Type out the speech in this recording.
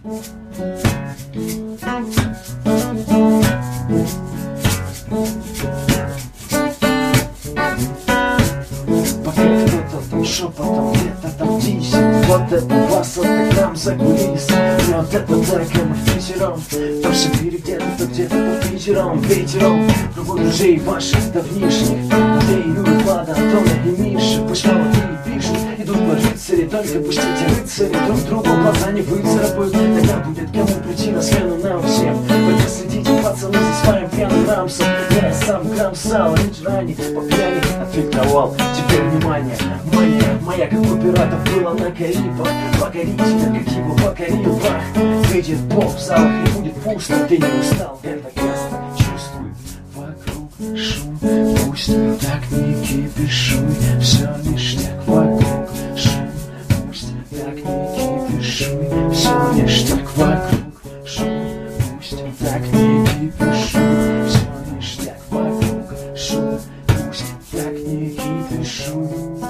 Пока кто-то там шепотом, где-то там тисит. Вот это вас, вот грамм за кулис. Вот это так, мы впятером. То в Сибири где-то, то где-то по Питером. Ветером кругу друзей ваших давнишних. Андрей, Юра, Влада, Антона и Миша. Пусть молодые пишут, идут по рыцари. Только пусть эти рыцари друг другу глаза не выцарапают. Тогда будет кому прийти на смену нам всем. Только следите, пацаны, за своим пьяным рамсом. Я сам грамм сала, ведь ранее по пьяни отфильтровал. Теперь внимание, мания моя, как у пиратов была на Карибах. Покорительно, как его покорил Бах. Выйдет поп в залах и будет пусто. Ты не устал, это ясно, чувствуй. Вокруг шум, пусть так не кипишуй. Все ништяк, вокруг шум, пусть так не кипишуй. Все ништяк, вокруг шум, пусть так не кипишуй. Все ништяк, вокруг шум, пусть так не кипишуй.